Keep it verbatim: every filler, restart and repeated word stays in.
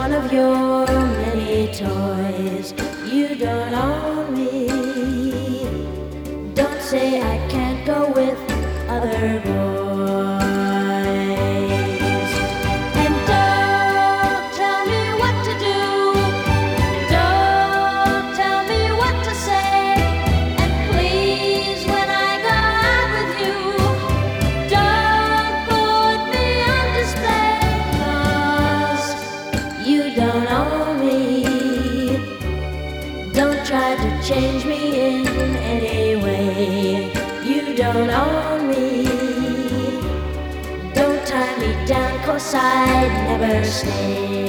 one of your many toys. You don't own me. Don't say I can't go with other boys. And don't tell me what to do. Don't tell me what to say. And please, when I go out with you, don't put me on display. 'Cause you don't own me. Don't try to change me in any way. You don't own me. Don't tie me down, 'cause I'd never stay.